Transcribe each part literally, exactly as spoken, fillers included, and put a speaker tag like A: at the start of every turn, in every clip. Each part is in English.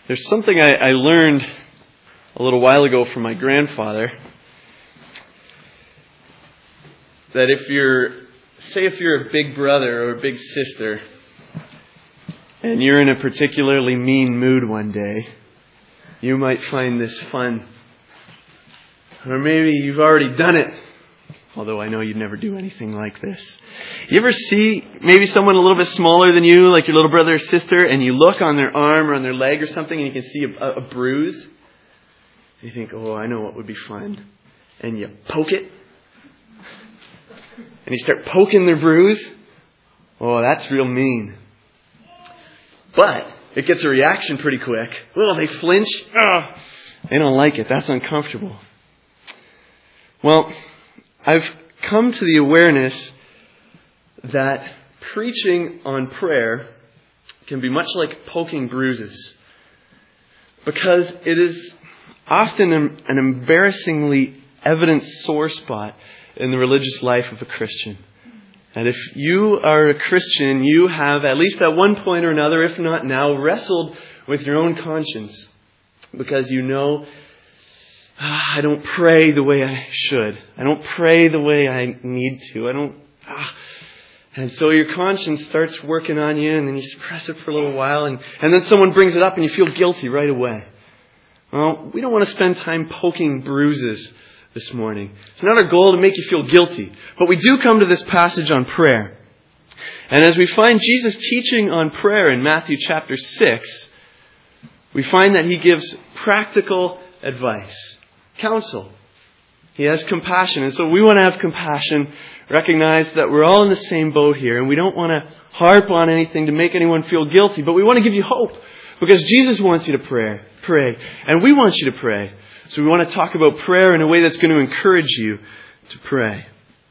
A: There's something I, I learned a little while ago from my grandfather. That if you're, say if you're a big brother or a big sister, and you're in a particularly mean mood one day, you might find this fun. Or maybe you've already done it. Although I know you'd never do anything like this. You ever see maybe someone a little bit smaller than you, like your little brother or sister, and you look on their arm or on their leg or something and you can see a, a, a bruise? And you think, oh, I know what would be fun. And you poke it. And you start poking their bruise. Oh, that's real mean. But it gets a reaction pretty quick. Oh, they flinch. Oh, they don't like it. That's uncomfortable. Well, I've come to the awareness that preaching on prayer can be much like poking bruises, because it is often an, an embarrassingly evident sore spot in the religious life of a Christian. And if you are a Christian, you have, at least at one point or another, if not now, wrestled with your own conscience, because you know, I don't pray the way I should. I don't pray the way I need to. I don't. Ah. And so your conscience starts working on you, and then you suppress it for a little while, and, and then someone brings it up, and you feel guilty right away. Well, we don't want to spend time poking bruises this morning. It's not our goal to make you feel guilty. But we do come to this passage on prayer. And as we find Jesus teaching on prayer in Matthew chapter six, we find that He gives practical advice. Counsel. He has compassion. And so we want to have compassion, recognize that we're all in the same boat here, and we don't want to harp on anything to make anyone feel guilty, but we want to give you hope, because Jesus wants you to pray, pray, and we want you to pray. So we want to talk about prayer in a way that's going to encourage you to pray.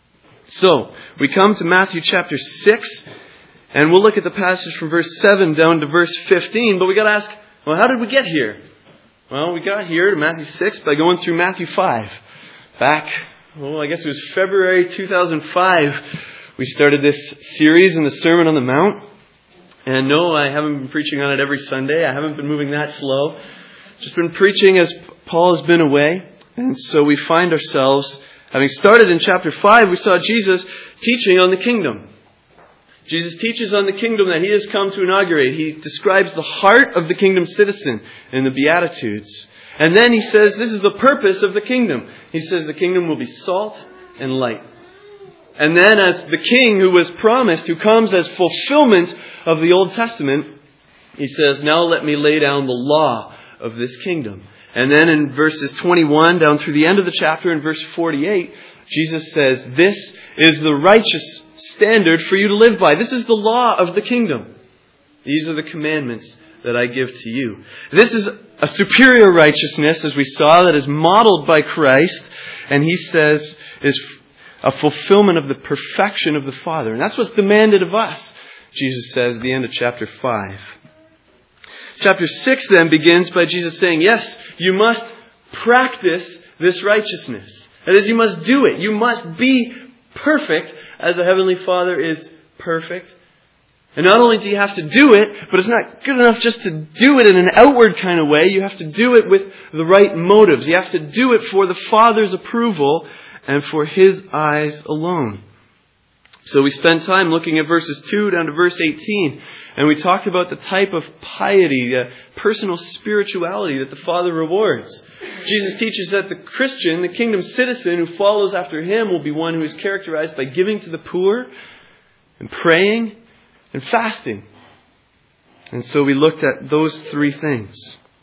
A: So we come to Matthew chapter six, and we'll look at the passage from verse seven down to verse fifteen, but we got to ask, well, how did we get here? Well, we got here to Matthew six by going through Matthew five. Back, well, I guess it was February two thousand five, we started this series in the Sermon on the Mount. And no, I haven't been preaching on it every Sunday. I haven't been moving that slow. Just been preaching as Paul has been away. And so we find ourselves, having started in chapter five, we saw Jesus teaching on the kingdom. Jesus teaches on the kingdom that He has come to inaugurate. He describes the heart of the kingdom citizen in the Beatitudes. And then He says this is the purpose of the kingdom. He says the kingdom will be salt and light. And then as the king who was promised, who comes as fulfillment of the Old Testament, He says, now let me lay down the law of this kingdom. And then in verses twenty-one down through the end of the chapter, in verse forty-eight, Jesus says, this is the righteous standard for you to live by. This is the law of the kingdom. These are the commandments that I give to you. This is a superior righteousness, as we saw, that is modeled by Christ. And He says is a fulfillment of the perfection of the Father. And that's what's demanded of us, Jesus says at the end of chapter five. Chapter six then begins by Jesus saying, yes, you must practice this righteousness. That is, you must do it. You must be perfect as the Heavenly Father is perfect. And not only do you have to do it, but it's not good enough just to do it in an outward kind of way. You have to do it with the right motives. You have to do it for the Father's approval and for His eyes alone. So we spent time looking at verses two down to verse eighteen. And we talked about the type of piety, uh, personal spirituality that the Father rewards. Jesus teaches that the Christian, the kingdom citizen who follows after Him, will be one who is characterized by giving to the poor and praying and fasting. And so we looked at those three things.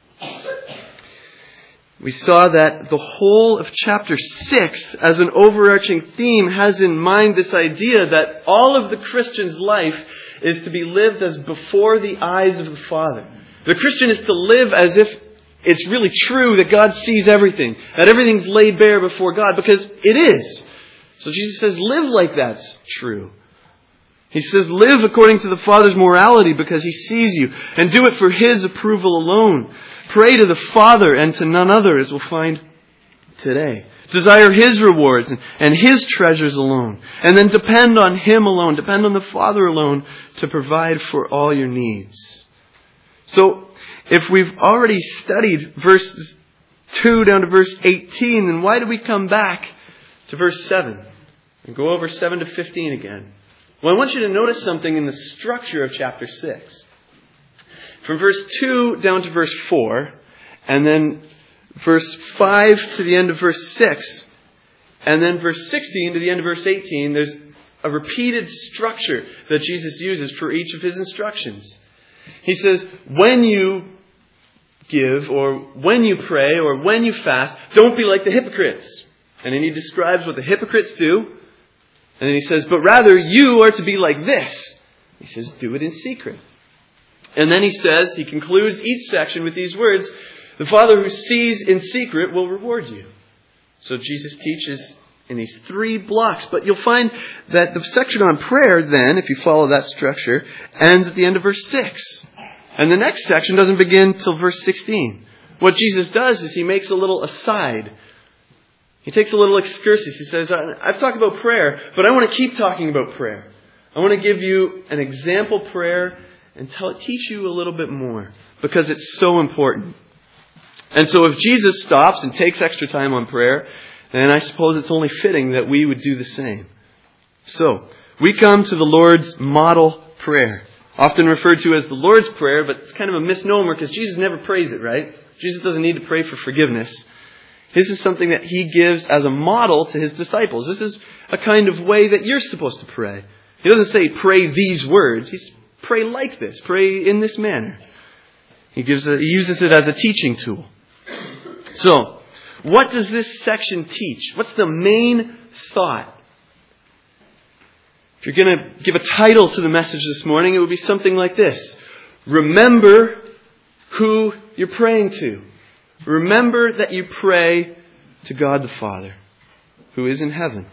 A: We saw that the whole of chapter six, as an overarching theme, has in mind this idea that all of the Christian's life is to be lived as before the eyes of the Father. The Christian is to live as if it's really true that God sees everything, that everything's laid bare before God, because it is. So Jesus says, live like that's true. He says, live according to the Father's morality because He sees you, and do it for His approval alone. Pray to the Father and to none other, as we'll find today. Desire His rewards and His treasures alone. And then depend on Him alone, depend on the Father alone to provide for all your needs. So, if we've already studied verses two down to verse eighteen, then why do we come back to verse seven and go over seven to fifteen again? Well, I want you to notice something in the structure of chapter six. From verse two down to verse four, and then verse five to the end of verse six, and then verse sixteen to the end of verse eighteen, there's a repeated structure that Jesus uses for each of his instructions. He says, when you give, or when you pray, or when you fast, don't be like the hypocrites. And then he describes what the hypocrites do. And then he says, but rather you are to be like this. He says, do it in secret. And then he says, he concludes each section with these words, the Father who sees in secret will reward you. So Jesus teaches in these three blocks. But you'll find that the section on prayer then, if you follow that structure, ends at the end of verse six. And the next section doesn't begin till verse sixteen. What Jesus does is he makes a little aside. He takes a little excursus. He says, I've talked about prayer, but I want to keep talking about prayer. I want to give you an example prayer and tell, teach you a little bit more because it's so important. And so if Jesus stops and takes extra time on prayer, then I suppose it's only fitting that we would do the same. So, we come to the Lord's model prayer, often referred to as the Lord's Prayer, but it's kind of a misnomer because Jesus never prays it, right? Jesus doesn't need to pray for forgiveness. This is something that he gives as a model to his disciples. This is a kind of way that you're supposed to pray. He doesn't say, pray these words. He's pray like this. Pray in this manner. He gives a, he uses it as a teaching tool. So, what does this section teach? What's the main thought? If you're going to give a title to the message this morning, it would be something like this. Remember who you're praying to. Remember that you pray to God the Father, who is in heaven.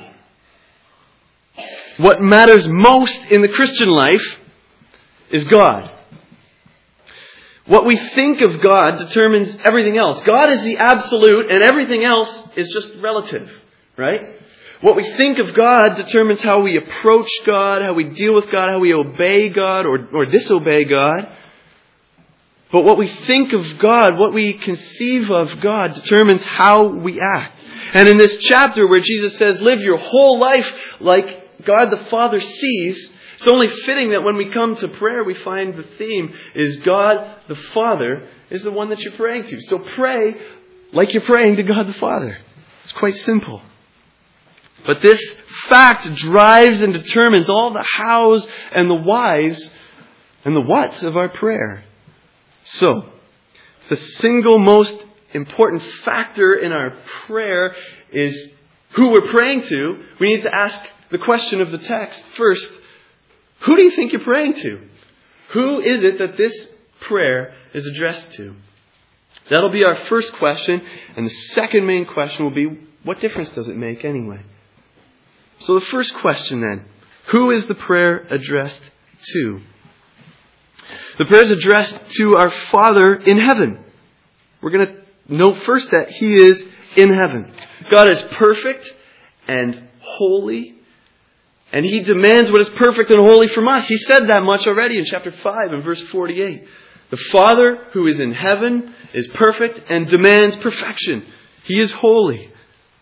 A: What matters most in the Christian life is God. What we think of God determines everything else. God is the absolute and everything else is just relative, right? What we think of God determines how we approach God, how we deal with God, how we obey God or, or disobey God. But what we think of God, what we conceive of God, determines how we act. And in this chapter where Jesus says, live your whole life like God the Father sees, it's only fitting that when we come to prayer, we find the theme is God the Father is the one that you're praying to. So pray like you're praying to God the Father. It's quite simple. But this fact drives and determines all the hows and the whys and the whats of our prayer. So, the single most important factor in our prayer is who we're praying to. We need to ask the question of the text first. Who do you think you're praying to? Who is it that this prayer is addressed to? That'll be our first question. And the second main question will be, what difference does it make anyway? So the first question then, who is the prayer addressed to? The prayer is addressed to our Father in heaven. We're going to note first that He is in heaven. God is perfect and holy. And He demands what is perfect and holy from us. He said that much already in chapter five and verse forty-eight. The Father who is in heaven is perfect and demands perfection. He is holy.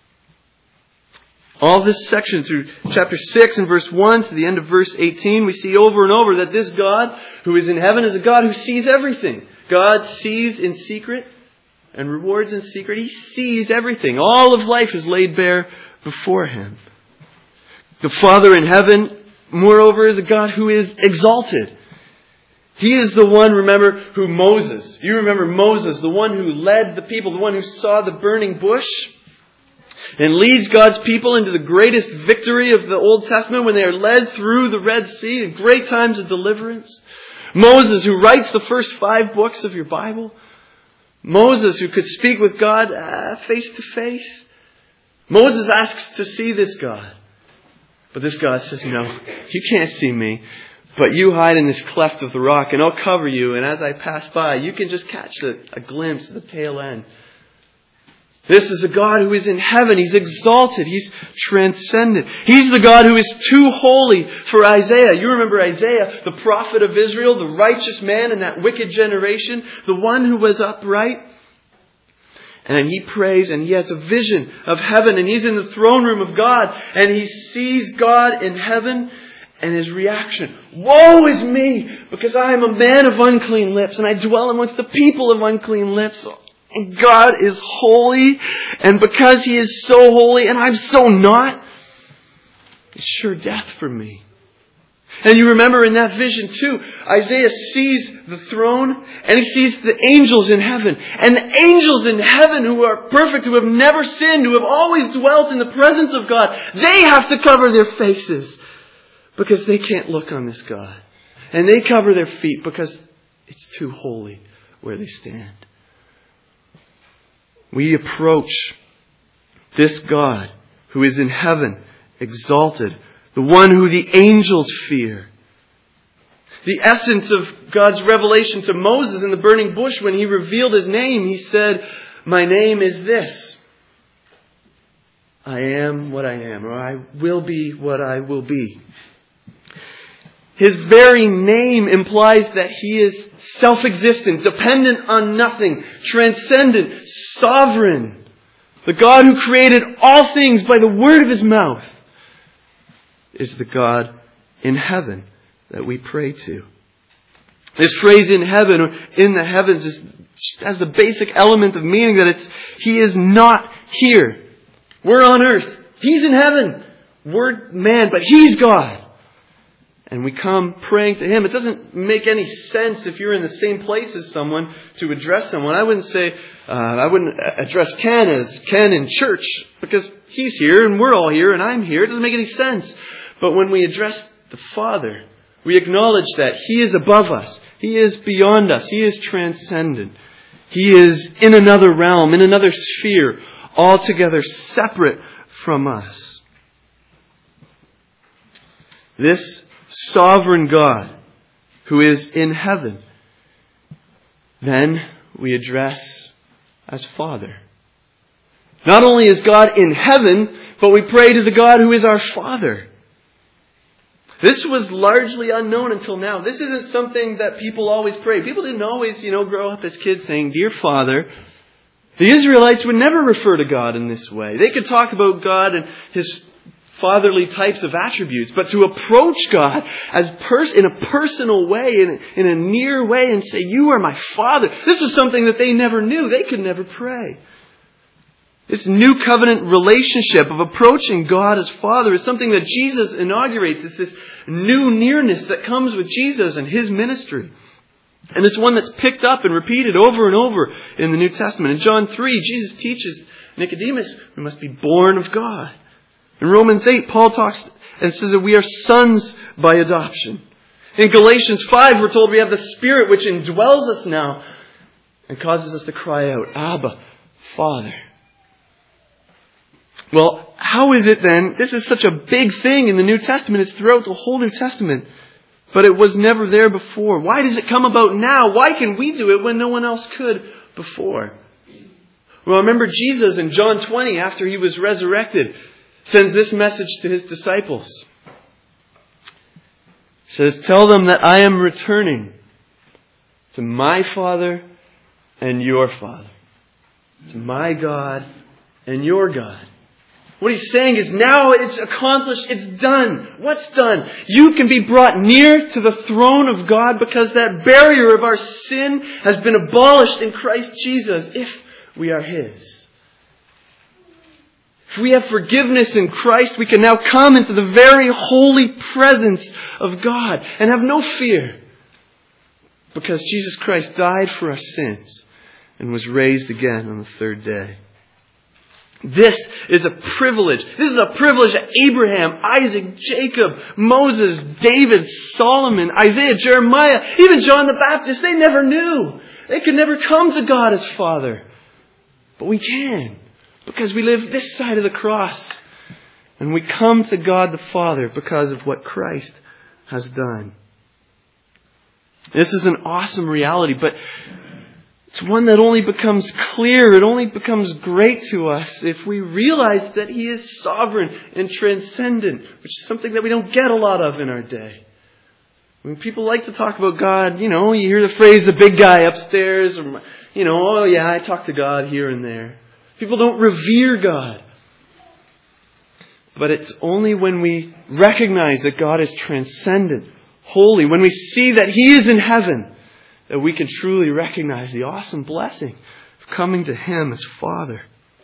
A: All this section through chapter six and verse one to the end of verse eighteen, we see over and over that this God who is in heaven is a God who sees everything. God sees in secret and rewards in secret. He sees everything. All of life is laid bare before Him. The Father in heaven, moreover, is a God who is exalted. He is the one, remember, who Moses, you remember Moses, the one who led the people, the one who saw the burning bush and leads God's people into the greatest victory of the Old Testament when they are led through the Red Sea in great times of deliverance. Moses, who writes the first five books of your Bible. Moses, who could speak with God uh, face to face. Moses asks to see this God. But this God says, no, you can't see me. But you hide in this cleft of the rock and I'll cover you. And as I pass by, you can just catch a, a glimpse of the tail end. This is a God who is in heaven. He's exalted. He's transcendent. He's the God who is too holy for Isaiah. You remember Isaiah, the prophet of Israel, the righteous man in that wicked generation, the one who was upright. And he prays and he has a vision of heaven and he's in the throne room of God and he sees God in heaven and his reaction, woe is me, because I am a man of unclean lips and I dwell amongst the people of unclean lips. And God is holy, and because He is so holy and I'm so not, it's sure death for me. And you remember in that vision too, Isaiah sees the throne and he sees the angels in heaven. And the angels in heaven who are perfect, who have never sinned, who have always dwelt in the presence of God, they have to cover their faces because they can't look on this God. And they cover their feet because it's too holy where they stand. We approach this God who is in heaven, exalted, the one who the angels fear. The essence of God's revelation to Moses in the burning bush when He revealed His name, He said, my name is this. I am what I am, or I will be what I will be. His very name implies that He is self-existent, dependent on nothing, transcendent, sovereign. The God who created all things by the word of His mouth is the God in heaven that we pray to. This phrase in heaven or in the heavens is, has the basic element of meaning that it's He is not here. We're on earth. He's in heaven. We're man, but He's God. And we come praying to Him. It doesn't make any sense if you're in the same place as someone to address someone. I wouldn't say, uh, I wouldn't address Ken as Ken in church because he's here and we're all here and I'm here. It doesn't make any sense. But when we address the Father, we acknowledge that He is above us. He is beyond us. He is transcendent. He is in another realm, in another sphere, altogether separate from us. This sovereign God who is in heaven, then we address as Father. Not only is God in heaven, but we pray to the God who is our Father. This was largely unknown until now. This isn't something that people always pray. People didn't always, you know, grow up as kids saying, Dear Father. The Israelites would never refer to God in this way. They could talk about God and His fatherly types of attributes, but to approach God as pers- in a personal way, in, in a near way, and say, you are my Father. This was something that they never knew. They could never pray. This new covenant relationship of approaching God as Father is something that Jesus inaugurates. It's this new nearness that comes with Jesus and His ministry. And it's one that's picked up and repeated over and over in the New Testament. In John three, Jesus teaches Nicodemus, we must be born of God. In Romans eight, Paul talks and says that we are sons by adoption. In Galatians five, we're told we have the Spirit which indwells us now and causes us to cry out, Abba, Father. Well, how is it then? This is such a big thing in the New Testament. It's throughout the whole New Testament. But it was never there before. Why does it come about now? Why can we do it when no one else could before? Well, remember Jesus in John twenty, after He was resurrected, sends this message to His disciples. He says, tell them that I am returning to my Father and your Father, to my God and your God. What He's saying is now it's accomplished, it's done. What's done? You can be brought near to the throne of God because that barrier of our sin has been abolished in Christ Jesus if we are His. If we have forgiveness in Christ, we can now come into the very holy presence of God and have no fear because Jesus Christ died for our sins and was raised again on the third day. This is a privilege. This is a privilege that Abraham, Isaac, Jacob, Moses, David, Solomon, Isaiah, Jeremiah, even John the Baptist, they never knew. They could never come to God as Father. But we can. Because we live this side of the cross. And we come to God the Father because of what Christ has done. This is an awesome reality, but It's one that only becomes clear, it only becomes great to us if we realize that He is sovereign and transcendent, which is something that we don't get a lot of in our day. When people like to talk about God, you know, you hear the phrase, the big guy upstairs, or, you know, oh yeah, I talk to God here and there. People don't revere God. But it's only when we recognize that God is transcendent, holy, when we see that He is in heaven, that we can truly recognize the awesome blessing of coming to Him as Father.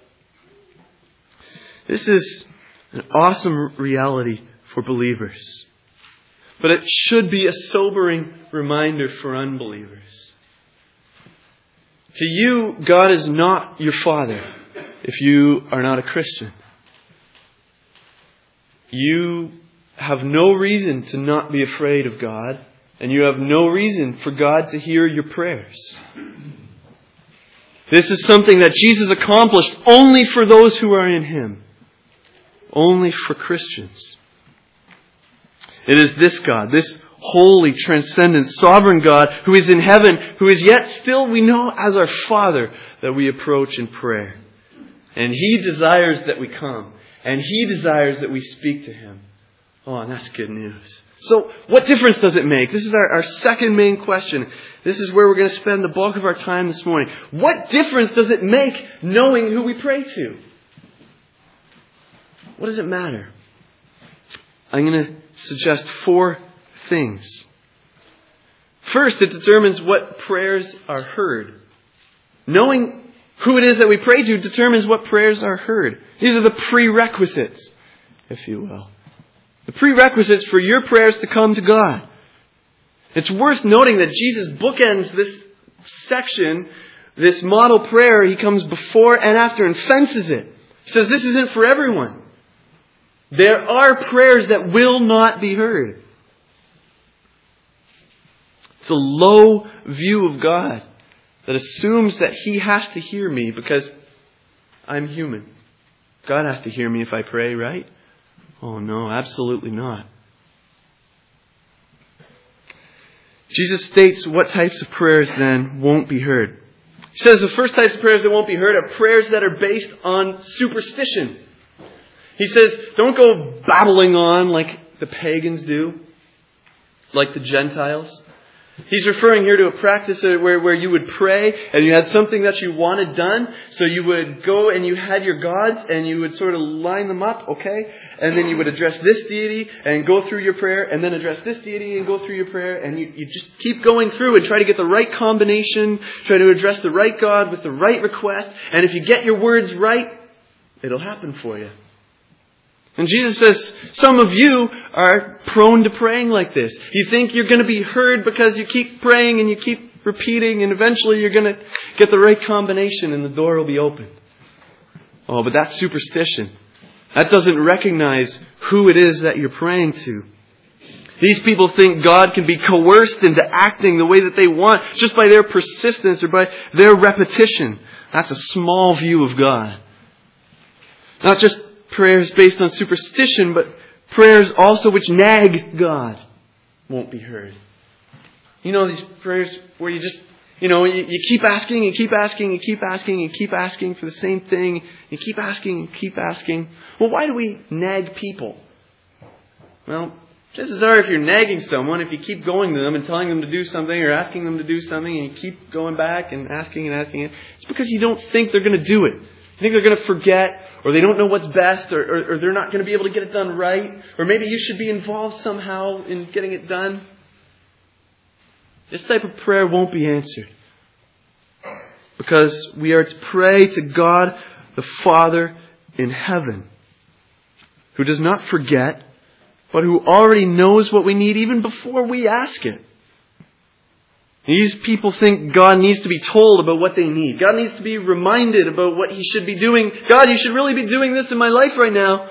A: This is an awesome reality for believers. But it should be a sobering reminder for unbelievers. To you, God is not your Father if you are not a Christian. You have no reason to not be afraid of God, and you have no reason for God to hear your prayers. This is something that Jesus accomplished only for those who are in Him. Only for Christians. It is this God, this holy, transcendent, sovereign God who is in heaven, who is yet still, we know, as our Father, that we approach in prayer. And He desires that we come. And He desires that we speak to Him. Oh, and that's good news. So, what difference does it make? This is our, our second main question. This is where we're going to spend the bulk of our time this morning. What difference does it make knowing who we pray to? What does it matter? I'm going to suggest four things. First, it determines what prayers are heard. Knowing who it is that we pray to determines what prayers are heard. These are the prerequisites, if you will. The prerequisites for your prayers to come to God. It's worth noting that Jesus bookends this section, this model prayer. He comes before and after and fences it. He says this isn't for everyone. There are prayers that will not be heard. It's a low view of God that assumes that He has to hear me because I'm human. God has to hear me if I pray, right? Oh no, absolutely not. Jesus states what types of prayers then won't be heard. He says the first types of prayers that won't be heard are prayers that are based on superstition. He says, don't go babbling on like the pagans do, like the Gentiles. He's referring here to a practice where, where you would pray and you had something that you wanted done. So you would go and you had your gods and you would sort of line them up, okay? And then you would address this deity and go through your prayer and then address this deity and go through your prayer. And you, you just keep going through and try to get the right combination, try to address the right God with the right request. And if you get your words right, it'll happen for you. And Jesus says, some of you are prone to praying like this. You think you're going to be heard because you keep praying and you keep repeating and eventually you're going to get the right combination and the door will be open. Oh, but that's superstition. That doesn't recognize who it is that you're praying to. These people think God can be coerced into acting the way that they want just by their persistence or by their repetition. That's a small view of God. Not just prayers based on superstition, but prayers also which nag God won't be heard. You know these prayers where you just, you know, you, you keep asking and keep asking and keep asking and keep asking for the same thing. You keep asking and keep asking. Well, why do we nag people? Well, chances are if you're nagging someone, if you keep going to them and telling them to do something or asking them to do something and you keep going back and asking and asking it, it's because you don't think they're going to do it. You think they're going to forget, or they don't know what's best, or, or, or they're not going to be able to get it done right, or maybe you should be involved somehow in getting it done. This type of prayer won't be answered. Because we are to pray to God the Father in heaven, who does not forget, but who already knows what we need even before we ask it. These people think God needs to be told about what they need. God needs to be reminded about what He should be doing. God, you should really be doing this in my life right now.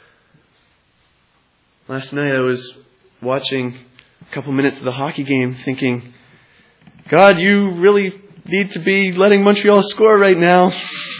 A: Last night I was watching a couple minutes of the hockey game thinking, God, you really need to be letting Montreal score right now.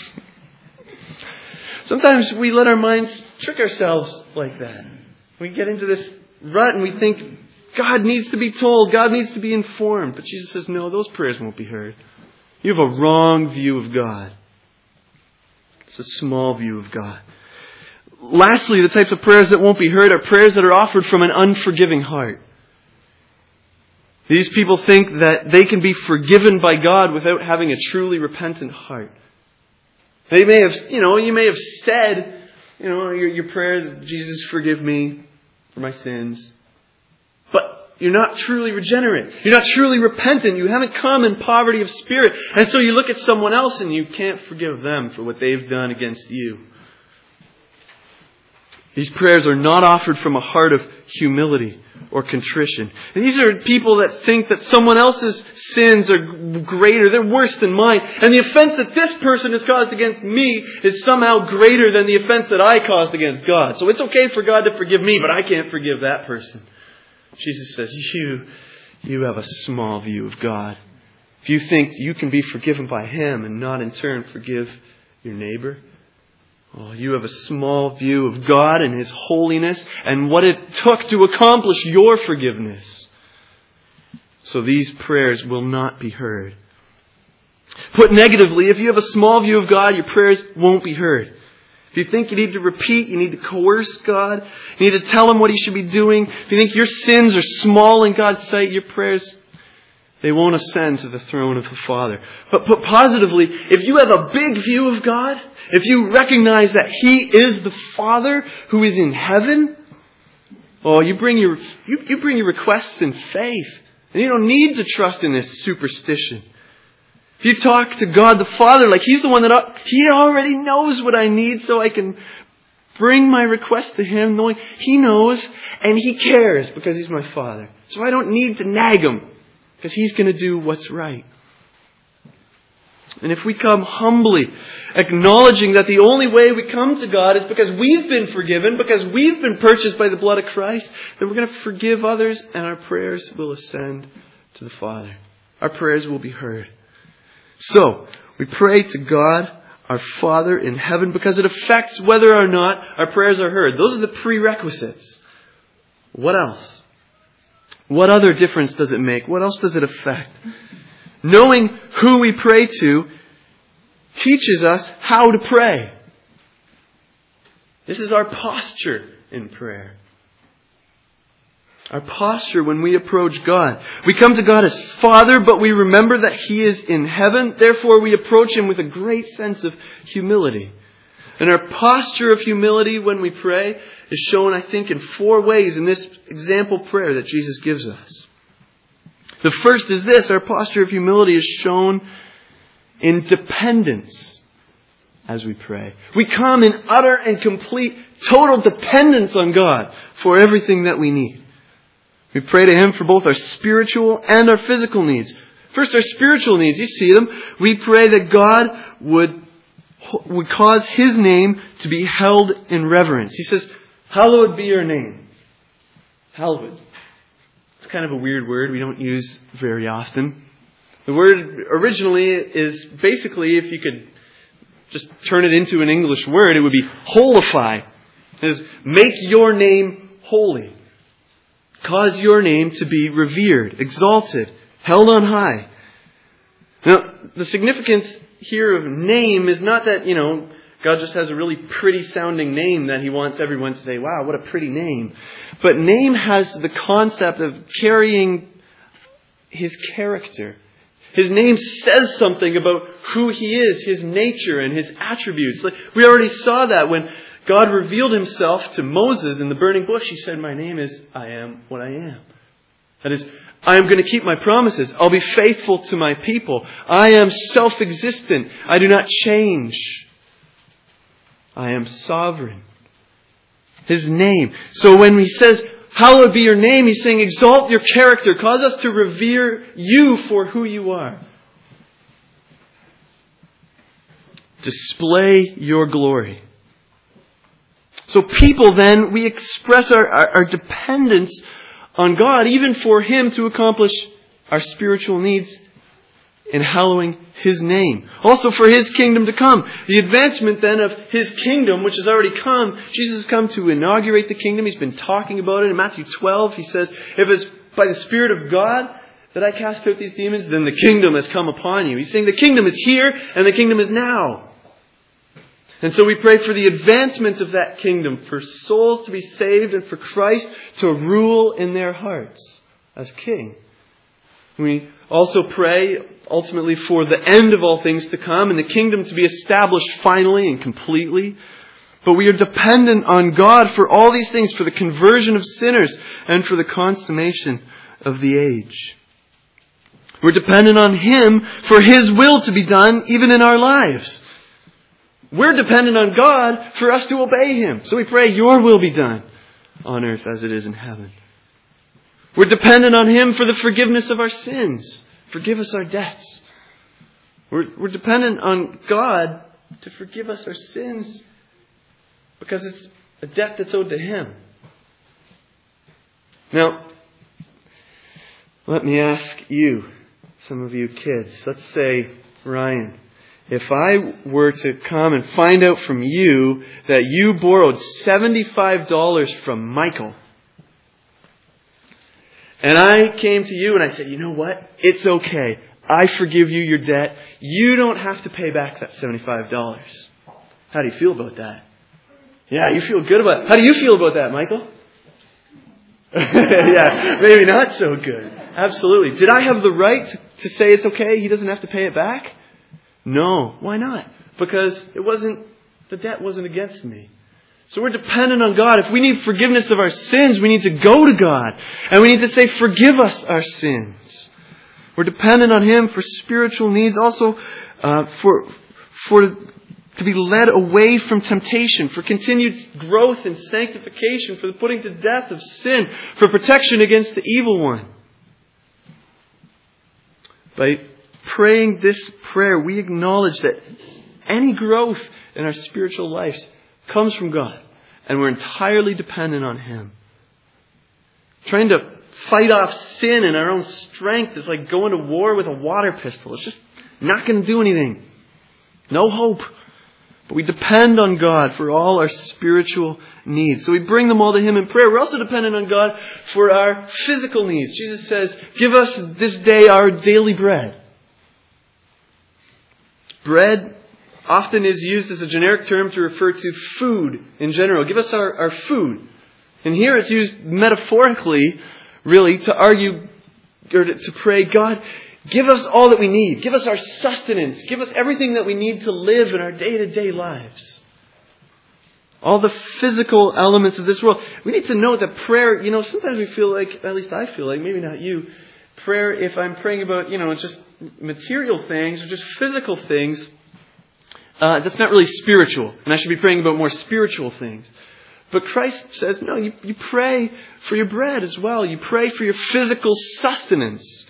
A: Sometimes we let our minds trick ourselves like that. We get into this rut and we think, God needs to be told. God needs to be informed. But Jesus says, no, those prayers won't be heard. You have a wrong view of God. It's a small view of God. Lastly, the types of prayers that won't be heard are prayers that are offered from an unforgiving heart. These people think that they can be forgiven by God without having a truly repentant heart. They may have, you know, you may have said, you know, your, your prayers, Jesus, forgive me for my sins. But you're not truly regenerate. You're not truly repentant. You haven't come in poverty of spirit. And so you look at someone else and you can't forgive them for what they've done against you. These prayers are not offered from a heart of humility or contrition. And these are people that think that someone else's sins are greater, they're worse than mine. And the offense that this person has caused against me is somehow greater than the offense that I caused against God. So it's okay for God to forgive me, but I can't forgive that person. Jesus says, you, you have a small view of God. If you think you can be forgiven by Him and not in turn forgive your neighbor, oh, you have a small view of God and His holiness and what it took to accomplish your forgiveness. So these prayers will not be heard. Put negatively, if you have a small view of God, your prayers won't be heard. If you think you need to repeat, you need to coerce God, you need to tell Him what He should be doing, if you think your sins are small in God's sight, your prayers, they won't ascend to the throne of the Father. But put positively, if you have a big view of God, if you recognize that He is the Father who is in heaven, oh, you bring your you, you bring your requests in faith. And you don't need to trust in this superstition. If you talk to God the Father like He's the one that He already knows what I need, so I can bring my request to Him knowing He knows and He cares because He's my Father. So I don't need to nag Him, because He's going to do what's right. And if we come humbly, acknowledging that the only way we come to God is because we've been forgiven, because we've been purchased by the blood of Christ, then we're going to forgive others and our prayers will ascend to the Father. Our prayers will be heard. So, we pray to God, our Father in heaven, because it affects whether or not our prayers are heard. Those are the prerequisites. What else? What other difference does it make? What else does it affect? Knowing who we pray to teaches us how to pray. This is our posture in prayer. Our posture when we approach God. We come to God as Father, but we remember that He is in heaven. Therefore, we approach Him with a great sense of humility. And our posture of humility when we pray is shown, I think, in four ways in this example prayer that Jesus gives us. The first is this: our posture of humility is shown in dependence as we pray. We come in utter and complete, total dependence on God for everything that we need. We pray to Him for both our spiritual and our physical needs. First, our spiritual needs. You see them. We pray that God would, would cause His name to be held in reverence. He says, hallowed be your name. Hallowed. It's kind of a weird word we don't use very often. The word originally is basically, if you could just turn it into an English word, it would be holify. It is make your name holy. Cause your name to be revered, exalted, held on high. Now, the significance here of name is not that, you know, God just has a really pretty sounding name that He wants everyone to say, wow, what a pretty name. But name has the concept of carrying His character. His name says something about who He is, His nature and His attributes. Like, we already saw that when God revealed Himself to Moses in the burning bush. He said, my name is I am what I am. That is, I am going to keep my promises. I'll be faithful to my people. I am self-existent. I do not change. I am sovereign. His name. So when He says, hallowed be your name, He's saying, exalt your character. Cause us to revere you for who you are. Display your glory. So people then, we express our, our, our dependence on God, even for Him to accomplish our spiritual needs in hallowing His name. Also for His kingdom to come. The advancement then of His kingdom, which has already come. Jesus has come to inaugurate the kingdom. He's been talking about it in Matthew twelve. He says, if it's by the Spirit of God, that I cast out these demons, then the kingdom has come upon you. He's saying the kingdom is here and the kingdom is now. And so we pray for the advancement of that kingdom, for souls to be saved and for Christ to rule in their hearts as King. We also pray ultimately for the end of all things to come and the kingdom to be established finally and completely. But we are dependent on God for all these things, for the conversion of sinners and for the consummation of the age. We're dependent on Him for His will to be done even in our lives. We're dependent on God for us to obey Him. So we pray, your will be done on earth as it is in heaven. We're dependent on Him for the forgiveness of our sins. Forgive us our debts. We're, we're dependent on God to forgive us our sins because it's a debt that's owed to Him. Now, let me ask you, some of you kids, let's say, Ryan, if I were to come and find out from you that you borrowed seventy-five dollars from Michael, and I came to you and I said, you know what? It's okay. I forgive you your debt. You don't have to pay back that seventy-five dollars. How do you feel about that? Yeah, you feel good about it. How do you feel about that, Michael? Yeah, maybe not so good. Absolutely. Did I have the right to say it's okay? He doesn't have to pay it back? No. Why not? Because it wasn't, the debt wasn't against me. So we're dependent on God. If we need forgiveness of our sins, we need to go to God. And we need to say, forgive us our sins. We're dependent on Him for spiritual needs. Also, uh, for, for to be led away from temptation. For continued growth and sanctification. For the putting to death of sin. For protection against the evil one. By praying this prayer, we acknowledge that any growth in our spiritual lives comes from God. And we're entirely dependent on Him. Trying to fight off sin in our own strength is like going to war with a water pistol. It's just not going to do anything. No hope. But we depend on God for all our spiritual needs. So we bring them all to Him in prayer. We're also dependent on God for our physical needs. Jesus says, give us this day our daily bread. Bread often is used as a generic term to refer to food in general. Give us our, our food. And here it's used metaphorically, really, to argue or to, to pray, God, give us all that we need. Give us our sustenance. Give us everything that we need to live in our day-to-day lives. All the physical elements of this world. We need to know that prayer, you know, sometimes we feel like, at least I feel like, maybe not you, prayer, if I'm praying about, you know, just material things or just physical things, uh, that's not really spiritual. And I should be praying about more spiritual things. But Christ says, no, you, you pray for your bread as well. You pray for your physical sustenance.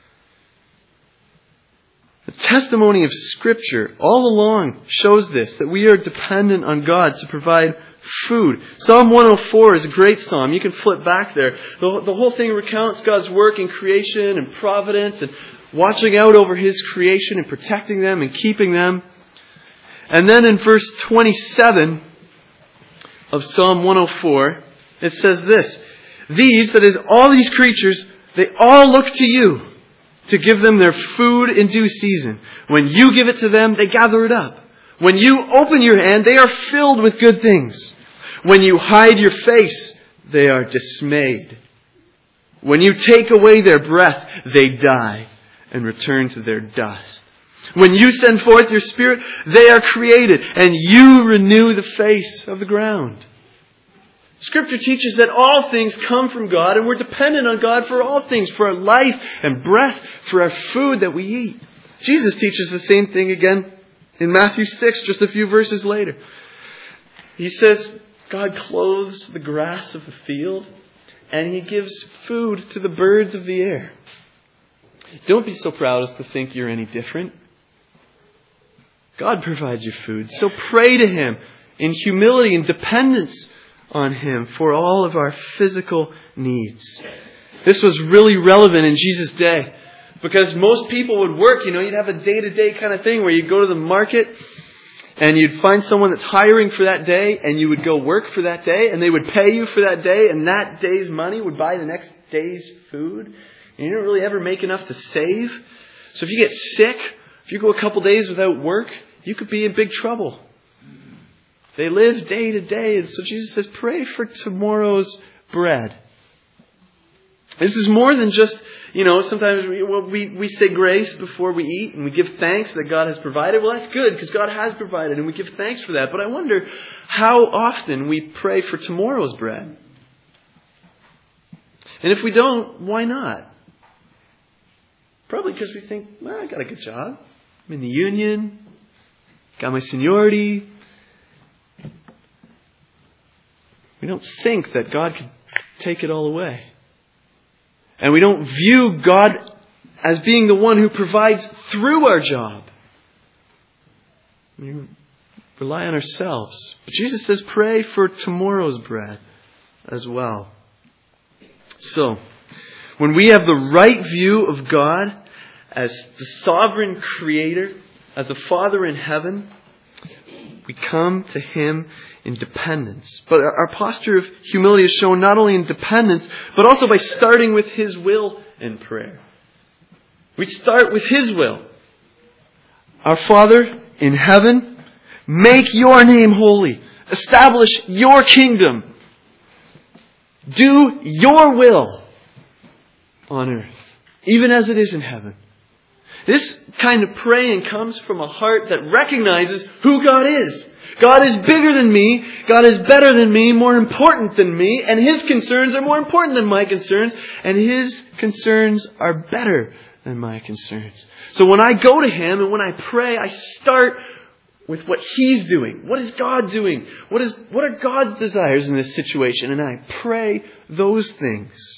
A: The testimony of Scripture all along shows this, that we are dependent on God to provide food. Psalm one oh four is a great psalm. You can flip back there. The, the whole thing recounts God's work in creation and providence and watching out over His creation and protecting them and keeping them. And then in verse twenty-seven of Psalm one oh four, it says this, these, that is, all these creatures, they all look to you to give them their food in due season. When you give it to them, they gather it up. When you open your hand, they are filled with good things. When you hide your face, they are dismayed. When you take away their breath, they die and return to their dust. When you send forth your Spirit, they are created, and you renew the face of the ground. Scripture teaches that all things come from God, and we're dependent on God for all things, for our life and breath, for our food that we eat. Jesus teaches the same thing again in Matthew six, just a few verses later. He says, God clothes the grass of the field, and He gives food to the birds of the air. Don't be so proud as to think you're any different. God provides your food. So pray to Him in humility and dependence on Him for all of our physical needs. This was really relevant in Jesus' day because most people would work, you know, you'd have a day-to-day kind of thing where you'd go to the market and you'd find someone that's hiring for that day and you would go work for that day and they would pay you for that day and that day's money would buy the next day's food. and you don't really ever make enough to save. So if you get sick, if you go a couple days without work, you could be in big trouble. They live day to day. And so Jesus says, pray for tomorrow's bread. This is more than just, you know, sometimes we, well, we, we say grace before we eat and we give thanks that God has provided. Well, that's good because God has provided and we give thanks for that. But I wonder how often we pray for tomorrow's bread. And if we don't, why not? Probably because we think, well, I got a good job. I'm in the union. Got my seniority. We don't think that God could take it all away. And we don't view God as being the one who provides through our job. We rely on ourselves. But Jesus says pray for tomorrow's bread as well. So, when we have the right view of God as the sovereign creator, as the Father in heaven, we come to Him in dependence. But our posture of humility is shown not only in dependence, but also by starting with His will in prayer. We start with His will. Our Father in heaven, make your name holy. Establish your kingdom. Do your will on earth, even as it is in heaven. This kind of praying comes from a heart that recognizes who God is. God is bigger than me. God is better than me, more important than me. And His concerns are more important than my concerns. And His concerns are better than my concerns. So when I go to Him and when I pray, I start with what He's doing. What is God doing? What is what are God's desires in this situation? And I pray those things.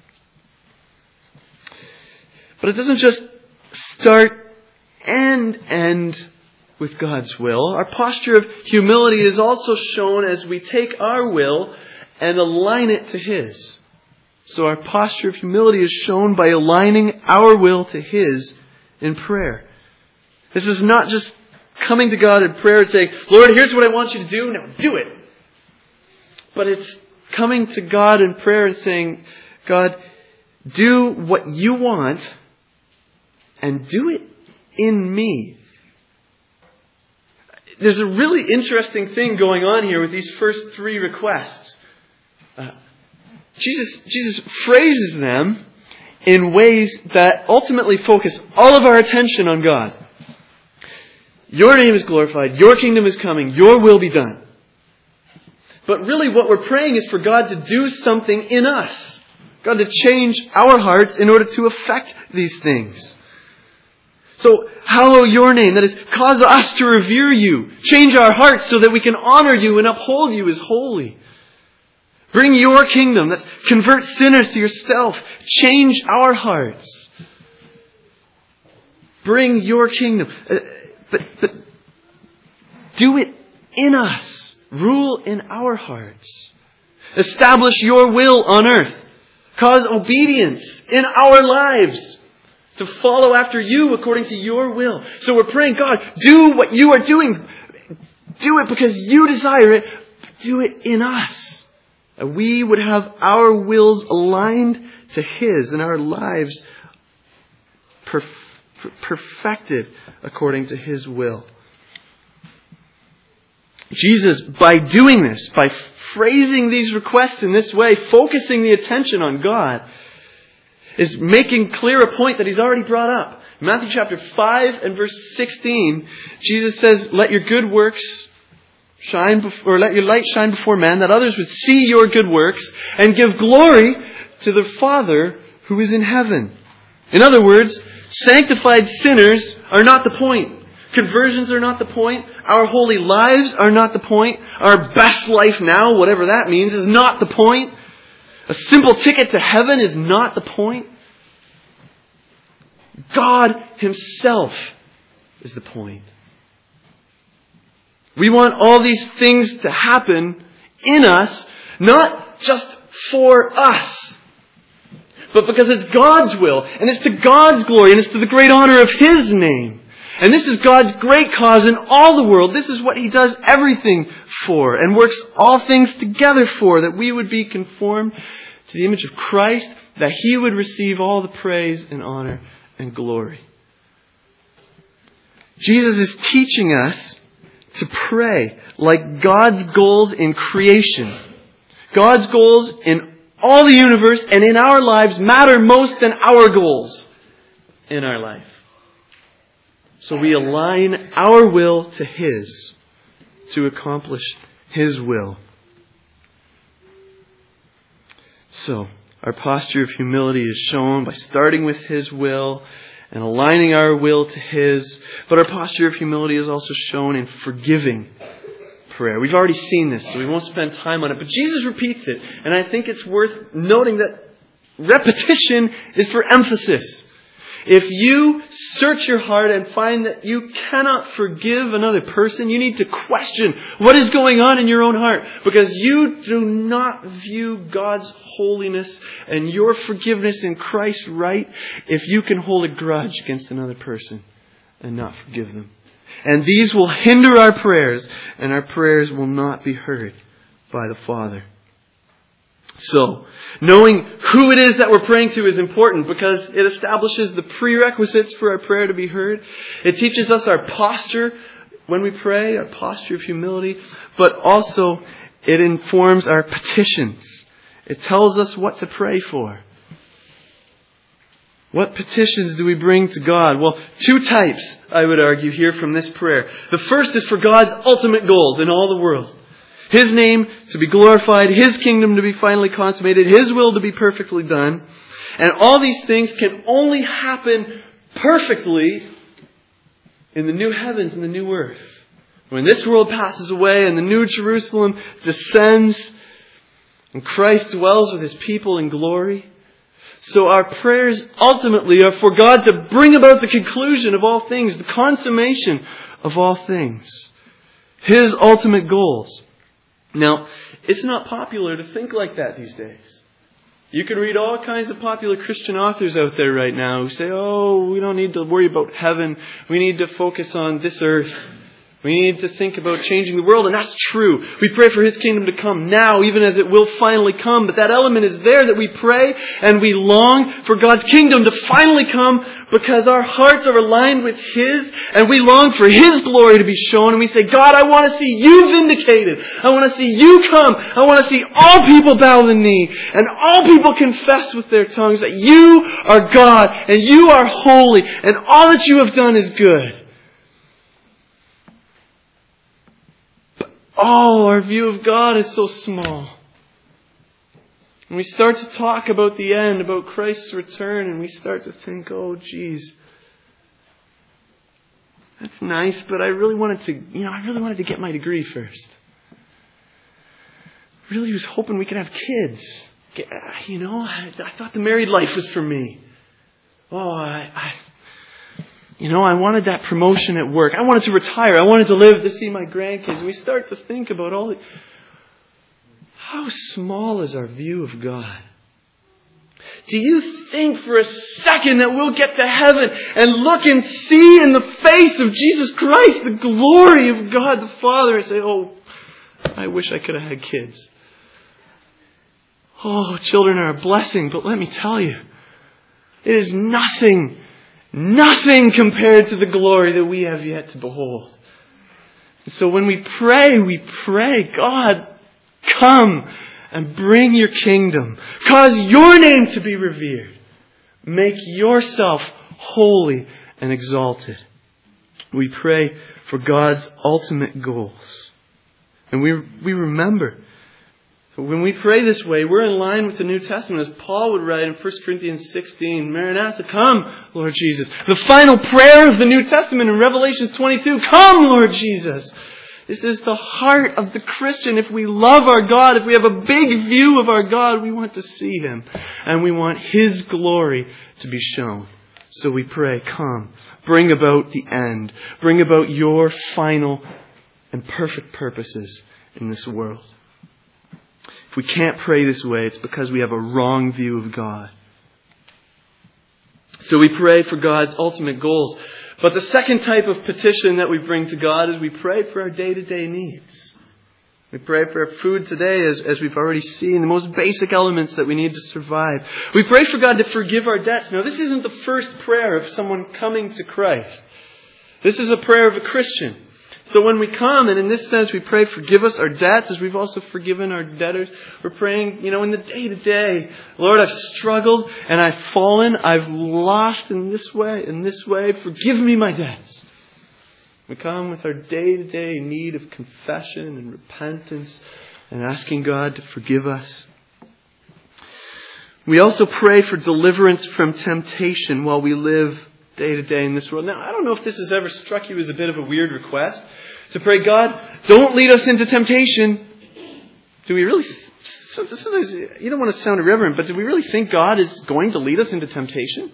A: But it doesn't just start and end with God's will. Our posture of humility is also shown as we take our will and align it to His. So our posture of humility is shown by aligning our will to His in prayer. This is not just coming to God in prayer and saying, Lord, here's what I want you to do, now do it. But it's coming to God in prayer and saying, God, do what you want and do it in me. There's a really interesting thing going on here with these first three requests. Uh, Jesus, Jesus phrases them in ways that ultimately focus all of our attention on God. Your name is glorified. Your kingdom is coming. Your will be done. But really what we're praying is for God to do something in us. God to change our hearts in order to affect these things. So, hallow your name. That is, cause us to revere you. Change our hearts so that we can honor you and uphold you as holy. Bring your kingdom. That's convert sinners to yourself. Change our hearts. Bring your kingdom. Uh, but, but do it in us. Rule in our hearts. Establish your will on earth. Cause obedience in our lives. To follow after you according to your will. So we're praying, God, do what you are doing. Do it because you desire it. But do it in us. That we would have our wills aligned to His and our lives perf- perfected according to His will. Jesus, by doing this, by phrasing these requests in this way, focusing the attention on God, is making clear a point that He's already brought up. In Matthew chapter five and verse sixteen, Jesus says, let your good works shine before, or let your light shine before men, that others would see your good works and give glory to the Father who is in heaven. In other words, sanctified sinners are not the point. Conversions are not the point. Our holy lives are not the point. Our best life now, whatever that means, is not the point. A simple ticket to heaven is not the point. God Himself is the point. We want all these things to happen in us, not just for us, but because it's God's will, and it's to God's glory, and it's to the great honor of His name. And this is God's great cause in all the world. This is what He does everything for and works all things together for, that we would be conformed to the image of Christ, that He would receive all the praise and honor and glory. Jesus is teaching us to pray like God's goals in creation. God's goals in all the universe and in our lives matter most than our goals in our life. So we align our will to His to accomplish His will. So, our posture of humility is shown by starting with His will and aligning our will to His. But our posture of humility is also shown in forgiving prayer. We've already seen this, so we won't spend time on it. But Jesus repeats it. And I think it's worth noting that repetition is for emphasis. If you search your heart and find that you cannot forgive another person, you need to question what is going on in your own heart. Because you do not view God's holiness and your forgiveness in Christ right if you can hold a grudge against another person and not forgive them. And these will hinder our prayers, and our prayers will not be heard by the Father. So, knowing who it is that we're praying to is important because it establishes the prerequisites for our prayer to be heard. It teaches us our posture when we pray, our posture of humility, but also it informs our petitions. It tells us what to pray for. What petitions do we bring to God? Well, two types, I would argue, here from this prayer. The first is for God's ultimate goals in all the world. His name to be glorified, His kingdom to be finally consummated, His will to be perfectly done. And all these things can only happen perfectly in the new heavens and the new earth. When this world passes away and the new Jerusalem descends and Christ dwells with His people in glory. So our prayers ultimately are for God to bring about the conclusion of all things, the consummation of all things. His ultimate goals. Now, it's not popular to think like that these days. You can read all kinds of popular Christian authors out there right now who say, oh, we don't need to worry about heaven. We need to focus on this earth. We need to think about changing the world, and that's true. We pray for His kingdom to come now, even as it will finally come. But that element is there that we pray and we long for God's kingdom to finally come because our hearts are aligned with His, and we long for His glory to be shown. And we say, God, I want to see You vindicated. I want to see You come. I want to see all people bow the knee and all people confess with their tongues that You are God and You are holy and all that You have done is good. Oh, our view of God is so small. And we start to talk about the end, about Christ's return, and we start to think, oh, geez, that's nice, but I really wanted to, you know, I really wanted to get my degree first. Really was hoping we could have kids. You know, I, I thought the married life was for me. Oh, I... I You know, I wanted that promotion at work. I wanted to retire. I wanted to live to see my grandkids. And we start to think about all the... How small is our view of God? Do you think for a second that we'll get to heaven and look and see in the face of Jesus Christ the glory of God the Father and say, oh, I wish I could have had kids. Oh, children are a blessing, but let me tell you, it is nothing Nothing compared to the glory that we have yet to behold. So when we pray, we pray, God, come and bring Your kingdom. Cause Your name to be revered. Make Yourself holy and exalted. We pray for God's ultimate goals. And we, we remember, when we pray this way, we're in line with the New Testament. As Paul would write in First Corinthians sixteen, Maranatha, come, Lord Jesus. The final prayer of the New Testament in Revelation twenty-two, come, Lord Jesus. This is the heart of the Christian. If we love our God, if we have a big view of our God, we want to see Him. And we want His glory to be shown. So we pray, come, bring about the end. Bring about Your final and perfect purposes in this world. If we can't pray this way, it's because we have a wrong view of God. So we pray for God's ultimate goals. But the second type of petition that we bring to God is we pray for our day-to-day needs. We pray for food today, as, as we've already seen, the most basic elements that we need to survive. We pray for God to forgive our debts. Now, this isn't the first prayer of someone coming to Christ. This is a prayer of a Christian. So when we come, and in this sense we pray, forgive us our debts, as we've also forgiven our debtors. We're praying, you know, in the day-to-day, Lord, I've struggled and I've fallen. I've lost in this way, in this way. Forgive me my debts. We come with our day-to-day need of confession and repentance and asking God to forgive us. We also pray for deliverance from temptation while we live day-to-day in this world. Now, I don't know if this has ever struck you as a bit of a weird request to pray, God, don't lead us into temptation. Do we really, sometimes you don't want to sound irreverent, but do we really think God is going to lead us into temptation?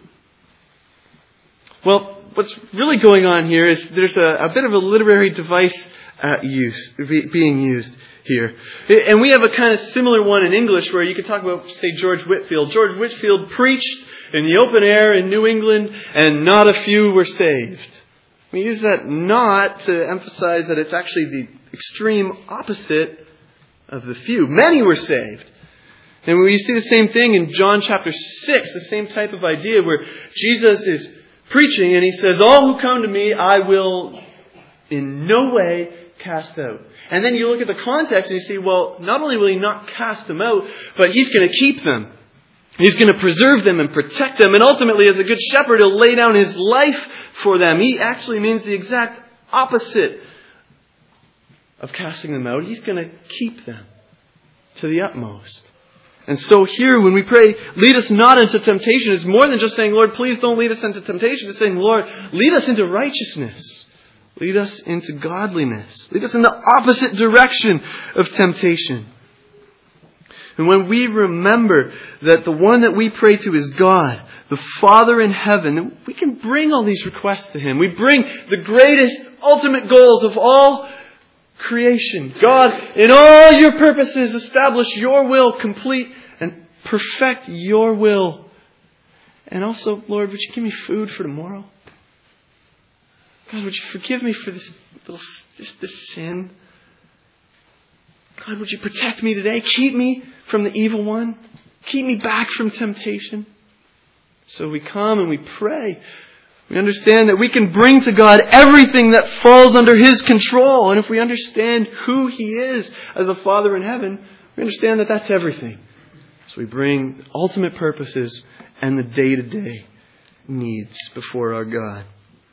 A: Well, what's really going on here is there's a, a bit of a literary device uh, use, be, being used here. And we have a kind of similar one in English where you could talk about, say, George Whitefield. George Whitefield preached in the open air in New England, and not a few were saved. We use that not to emphasize that it's actually the extreme opposite of the few. Many were saved. And we see the same thing in John chapter six, the same type of idea where Jesus is preaching and he says, all who come to me, I will in no way cast out. And then you look at the context and you see, well, not only will he not cast them out, but he's going to keep them. He's going to preserve them and protect them. And ultimately, as a good shepherd, he'll lay down his life for them. He actually means the exact opposite of casting them out. He's going to keep them to the utmost. And so here, when we pray, lead us not into temptation, it's more than just saying, Lord, please don't lead us into temptation. It's saying, Lord, lead us into righteousness. Lead us into godliness. Lead us in the opposite direction of temptation. And when we remember that the one that we pray to is God, the Father in heaven, we can bring all these requests to Him. We bring the greatest, ultimate goals of all creation. God, in all your purposes, establish your will, complete and perfect your will. And also, Lord, would you give me food for tomorrow? God, would you forgive me for this little this, this sin? God, would you protect me today? Keep me from the evil one. Keep me back from temptation. So we come and we pray. We understand that we can bring to God everything that falls under His control. And if we understand who He is as a Father in heaven, we understand that that's everything. So we bring the ultimate purposes and the day-to-day needs before our God.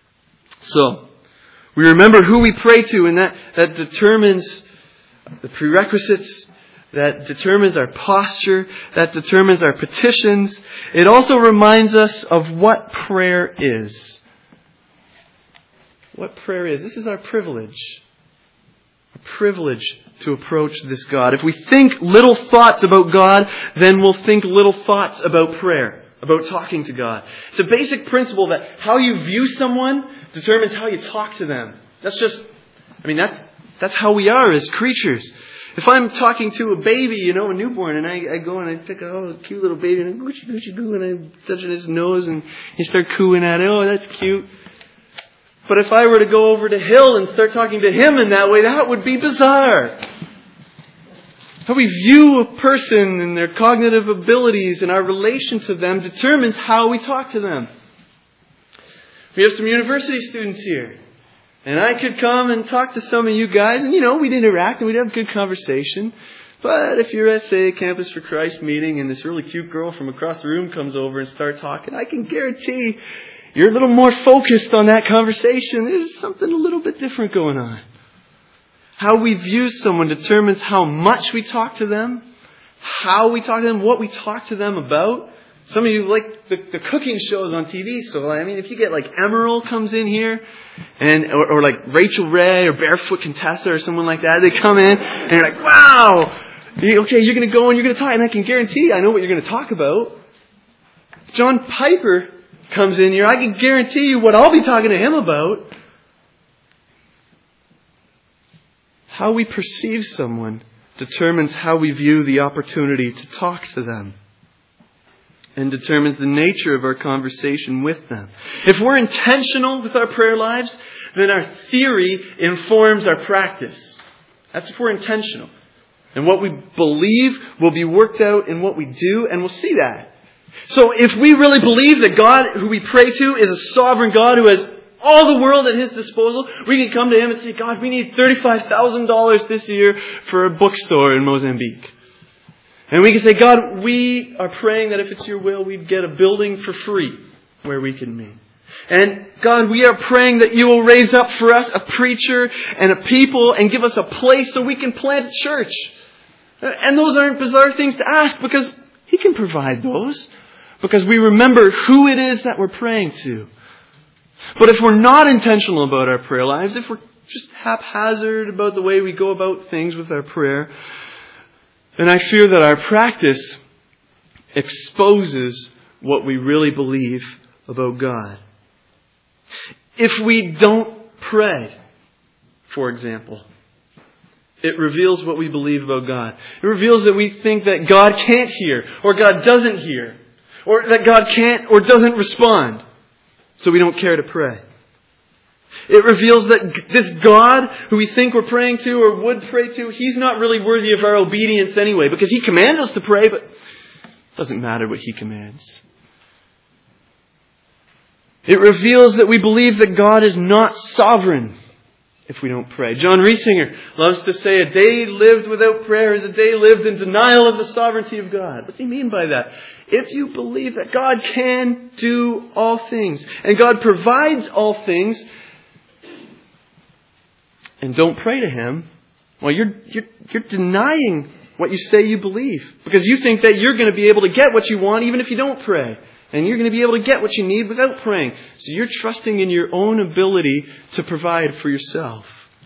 A: So, we remember who we pray to, and that, that determines the prerequisites, that determines our posture, that determines our petitions. It also reminds us of what prayer is. What prayer is. This is our privilege. A privilege to approach this God. If we think little thoughts about God, then we'll think little thoughts about prayer, about talking to God. It's a basic principle that how you view someone determines how you talk to them. That's just, I mean, that's that's how we are as creatures. If I'm talking to a baby, you know, a newborn, and I, I go and I pick a oh, cute little baby, and I goochie goochie goo, and I'm touching his nose, and you start cooing at it, oh, that's cute. But if I were to go over to Hill and start talking to him in that way, that would be bizarre. How we view a person and their cognitive abilities and our relation to them determines how we talk to them. We have some university students here. And I could come and talk to some of you guys, and you know, we'd interact and we'd have good conversation. But if you're at, say, a Campus for Christ meeting and this really cute girl from across the room comes over and starts talking, I can guarantee you're a little more focused on that conversation. There's something a little bit different going on. How we view someone determines how much we talk to them, how we talk to them, what we talk to them about. Some of you like the, the cooking shows on T V, so I mean, if you get like Emerald comes in here, and or, or like Rachel Ray or Barefoot Contessa or someone like that, they come in and you're like, wow, okay, you're going to go and you're going to talk, and I can guarantee I know what you're going to talk about. John Piper comes in here, I can guarantee you what I'll be talking to him about. How we perceive someone determines how we view the opportunity to talk to them, and determines the nature of our conversation with them. If we're intentional with our prayer lives, then our theory informs our practice. That's if we're intentional. And what we believe will be worked out in what we do, and we'll see that. So if we really believe that God, who we pray to, is a sovereign God who has all the world at His disposal, we can come to Him and say, God, we need thirty-five thousand dollars this year for a bookstore in Mozambique. And we can say, God, we are praying that if it's your will, we'd get a building for free where we can meet. And God, we are praying that you will raise up for us a preacher and a people and give us a place so we can plant a church. And those aren't bizarre things to ask because He can provide those. Because we remember who it is that we're praying to. But if we're not intentional about our prayer lives, if we're just haphazard about the way we go about things with our prayer, then I fear that our practice exposes what we really believe about God. If we don't pray, for example, it reveals what we believe about God. It reveals that we think that God can't hear, or God doesn't hear, or that God can't or doesn't respond. So we don't care to pray. It reveals that this God who we think we're praying to or would pray to, He's not really worthy of our obedience anyway, because He commands us to pray, but it doesn't matter what He commands. It reveals that we believe that God is not sovereign if we don't pray. John Riesinger loves to say a day lived without prayer is a day lived in denial of the sovereignty of God. What does he mean by that? If you believe that God can do all things and God provides all things and don't pray to Him, well, you're, you're, you're denying what you say you believe because you think that you're going to be able to get what you want even if you don't pray. And you're going to be able to get what you need without praying. So you're trusting in your own ability to provide for yourself.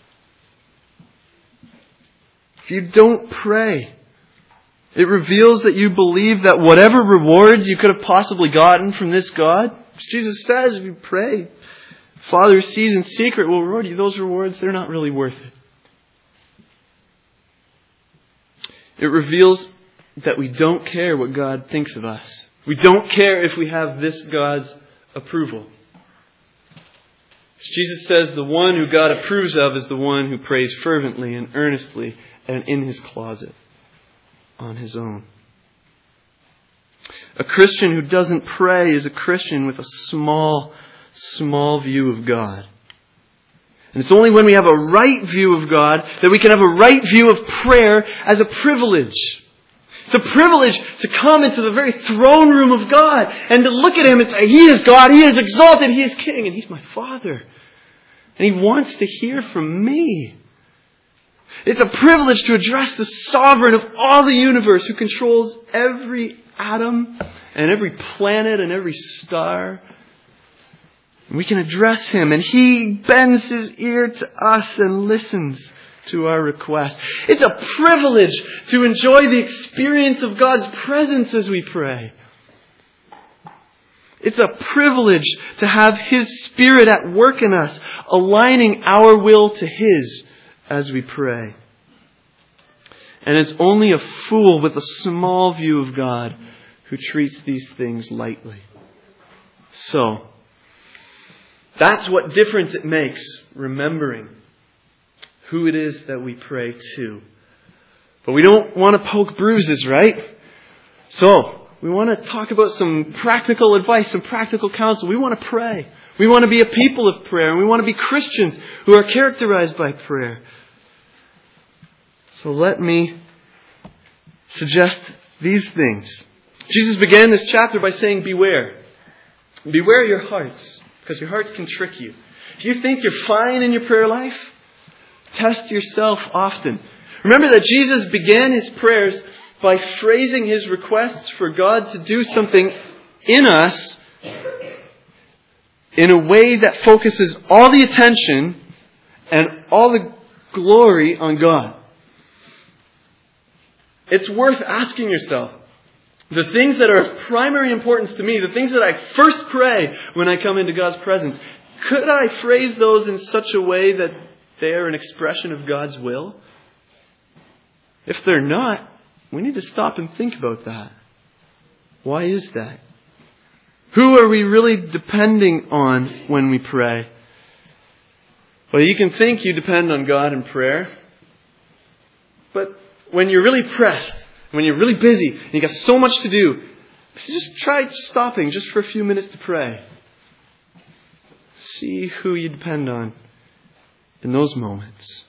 A: If you don't pray, it reveals that you believe that whatever rewards you could have possibly gotten from this God, as Jesus says, if you pray, Father who sees in secret will reward you. Those rewards, they're not really worth it. It reveals that we don't care what God thinks of us. We don't care if we have this God's approval. As Jesus says, the one who God approves of is the one who prays fervently and earnestly and in his closet on his own. A Christian who doesn't pray is a Christian with a small, small view of God. And it's only when we have a right view of God that we can have a right view of prayer as a privilege. It's a privilege to come into the very throne room of God and to look at Him and say, He is God, He is exalted, He is King, and He's my Father. And He wants to hear from me. It's a privilege to address the sovereign of all the universe who controls every atom and every planet and every star. And we can address Him and He bends His ear to us and listens to our request. It's a privilege to enjoy the experience of God's presence as we pray. It's a privilege to have His Spirit at work in us, aligning our will to His as we pray. And it's only a fool with a small view of God who treats these things lightly. So, that's what difference it makes, remembering who it is that we pray to. But we don't want to poke bruises, right? So, we want to talk about some practical advice, some practical counsel. We want to pray. We want to be a people of prayer. And we want to be Christians who are characterized by prayer. So let me suggest these things. Jesus began this chapter by saying, beware. Beware your hearts, because your hearts can trick you. If you think you're fine in your prayer life, test yourself often. Remember that Jesus began His prayers by phrasing His requests for God to do something in us in a way that focuses all the attention and all the glory on God. It's worth asking yourself, the things that are of primary importance to me, the things that I first pray when I come into God's presence, could I phrase those in such a way that they are an expression of God's will? If they're not, we need to stop and think about that. Why is that? Who are we really depending on when we pray? Well, you can think you depend on God in prayer, But when you're really pressed, when you're really busy, and you've got so much to do, just try stopping just for a few minutes to pray. See who you depend on in those moments.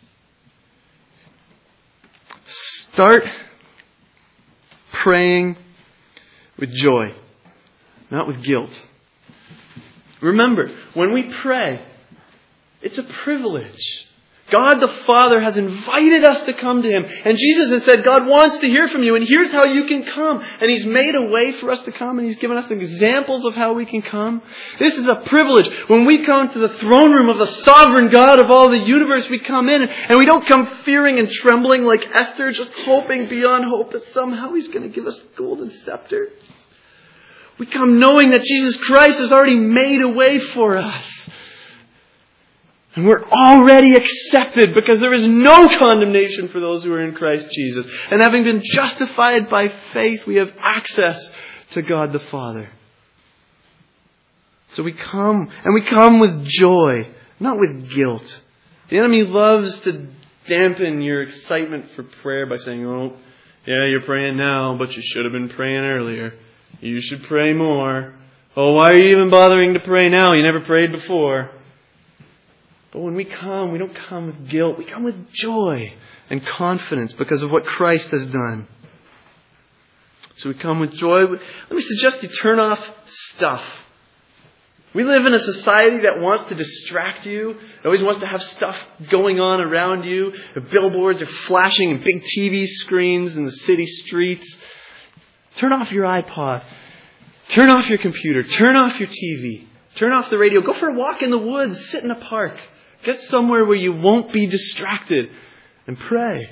A: Start praying with joy, not with guilt. Remember, when we pray, it's a privilege. God the Father has invited us to come to Him. And Jesus has said, God wants to hear from you, and here's how you can come. And He's made a way for us to come, and He's given us examples of how we can come. This is a privilege. When we come to the throne room of the sovereign God of all the universe, we come in, and we don't come fearing and trembling like Esther, just hoping beyond hope that somehow He's going to give us the golden scepter. We come knowing that Jesus Christ has already made a way for us. And we're already accepted because there is no condemnation for those who are in Christ Jesus. And having been justified by faith, we have access to God the Father. So we come, and we come with joy, not with guilt. The enemy loves to dampen your excitement for prayer by saying, oh, yeah, you're praying now, but you should have been praying earlier. You should pray more. Oh, why are you even bothering to pray now? You never prayed before. But when we come, we don't come with guilt. We come with joy and confidence because of what Christ has done. So we come with joy. Let me suggest you turn off stuff. We live in a society that wants to distract you. It always wants to have stuff going on around you. The billboards are flashing and big T V screens in the city streets. Turn off your iPod. Turn off your computer. Turn off your T V. Turn off the radio. Go for a walk in the woods. Sit in a park. Get somewhere where you won't be distracted and pray.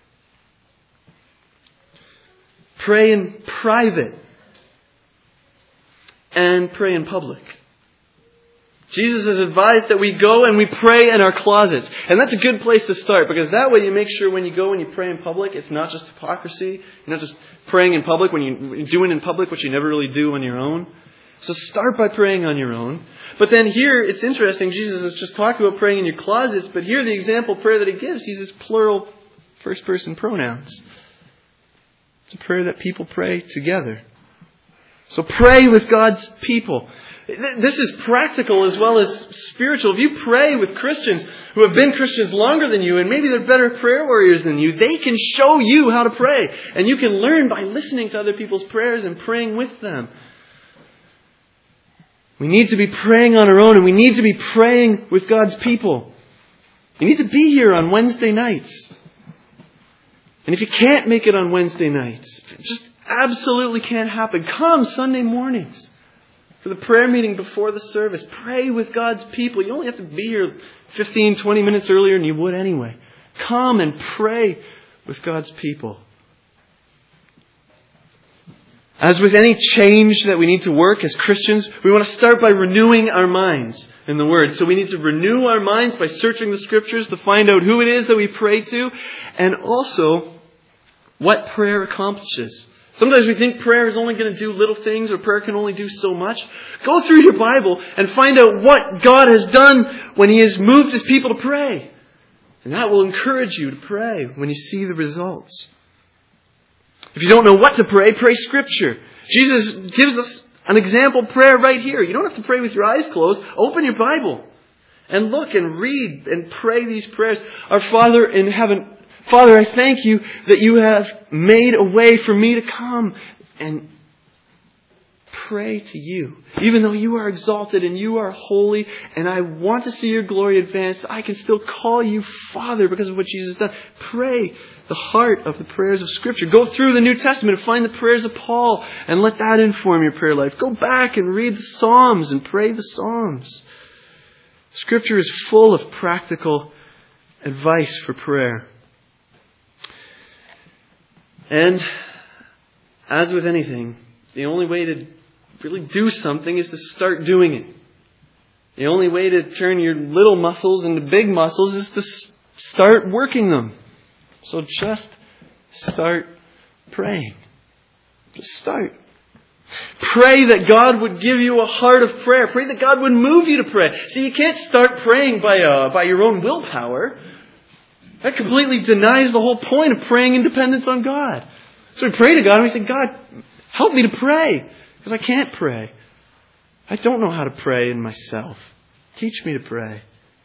A: Pray in private and pray in public. Jesus has advised that we go and we pray in our closets. And that's a good place to start because that way you make sure when you go and you pray in public, it's not just hypocrisy. You're not just praying in public when you're doing in public what you never really do on your own. So start by praying on your own. But then here, it's interesting, Jesus is just talking about praying in your closets, but here the example prayer that He gives, He uses plural first person pronouns. It's a prayer that people pray together. So pray with God's people. This is practical as well as spiritual. If you pray with Christians who have been Christians longer than you, and maybe they're better prayer warriors than you, they can show you how to pray. And you can learn by listening to other people's prayers and praying with them. We need to be praying on our own, and we need to be praying with God's people. You need to be here on Wednesday nights. And if you can't make it on Wednesday nights, it just absolutely can't happen, come Sunday mornings for the prayer meeting before the service. Pray with God's people. You only have to be here fifteen, twenty minutes earlier than you would anyway. Come and pray with God's people. As with any change that we need to work as Christians, we want to start by renewing our minds in the Word. So we need to renew our minds by searching the Scriptures to find out who it is that we pray to and also what prayer accomplishes. Sometimes we think prayer is only going to do little things or prayer can only do so much. Go through your Bible and find out what God has done when He has moved His people to pray. And that will encourage you to pray when you see the results. If you don't know what to pray, pray Scripture. Jesus gives us an example prayer right here. You don't have to pray with your eyes closed. Open your Bible and look and read and pray these prayers. Our Father in heaven, Father, I thank You that You have made a way for me to come and pray to You. Even though You are exalted and You are holy and I want to see Your glory advanced, I can still call You Father because of what Jesus has done. Pray the heart of the prayers of Scripture. Go through the New Testament and find the prayers of Paul and let that inform your prayer life. Go back and read the Psalms and pray the Psalms. Scripture is full of practical advice for prayer. And as with anything, the only way to really do something is to start doing it. The only way to turn your little muscles into big muscles is to start working them. So just start praying. Just start. Pray that God would give you a heart of prayer. Pray that God would move you to pray. See, you can't start praying by uh, by your own willpower. That completely denies the whole point of praying in dependence on God. So we pray to God and we say, God, help me to pray. Because I can't pray. I don't know how to pray in myself. Teach me to pray.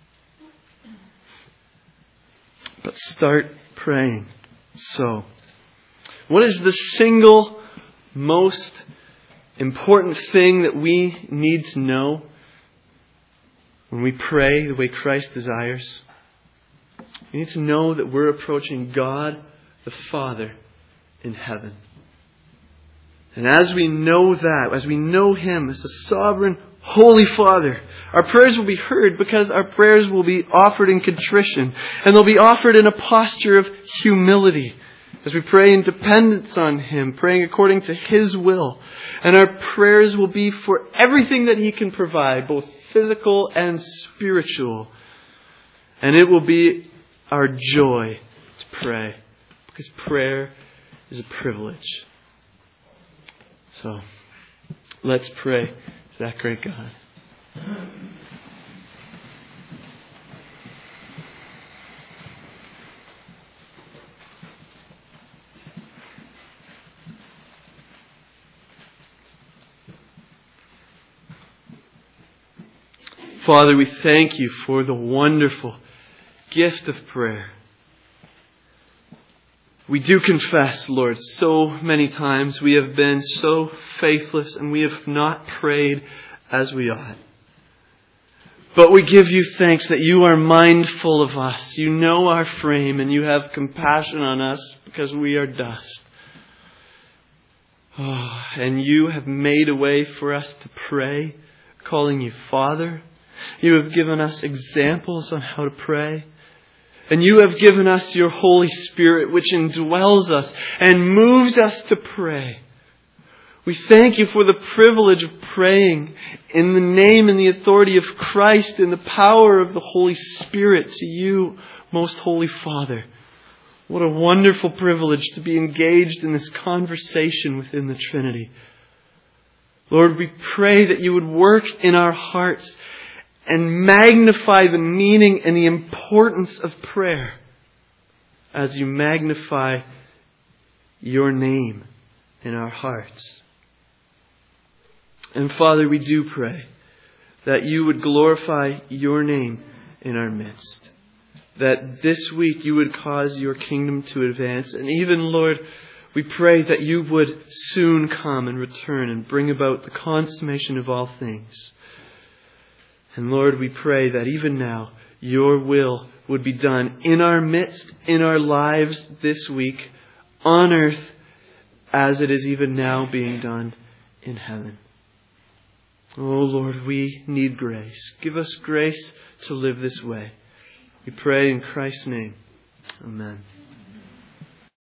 A: But start praying. So, what is the single most important thing that we need to know when we pray the way Christ desires? We need to know that we're approaching God the Father in heaven. And as we know that, as we know Him as the sovereign, holy Father, our prayers will be heard because our prayers will be offered in contrition. And they'll be offered in a posture of humility as we pray in dependence on Him, praying according to His will. And our prayers will be for everything that He can provide, both physical and spiritual. And it will be our joy to pray, because prayer is a privilege. So, let's pray to that great God. Father, we thank You for the wonderful gift of prayer. We do confess, Lord, so many times we have been so faithless and we have not prayed as we ought. But we give You thanks that You are mindful of us. You know our frame and You have compassion on us because we are dust. Oh, and You have made a way for us to pray, calling You Father. You have given us examples on how to pray. And You have given us Your Holy Spirit, which indwells us and moves us to pray. We thank You for the privilege of praying in the name and the authority of Christ, in the power of the Holy Spirit, to You, most Holy Father. What a wonderful privilege to be engaged in this conversation within the Trinity. Lord, we pray that You would work in our hearts and magnify the meaning and the importance of prayer as You magnify Your name in our hearts. And Father, we do pray that You would glorify Your name in our midst. That this week You would cause Your kingdom to advance. And even, Lord, we pray that You would soon come and return and bring about the consummation of all things. And Lord, we pray that even now, Your will would be done in our midst, in our lives this week, on earth, as it is even now being done in heaven. Oh Lord, we need grace. Give us grace to live this way. We pray in Christ's name. Amen.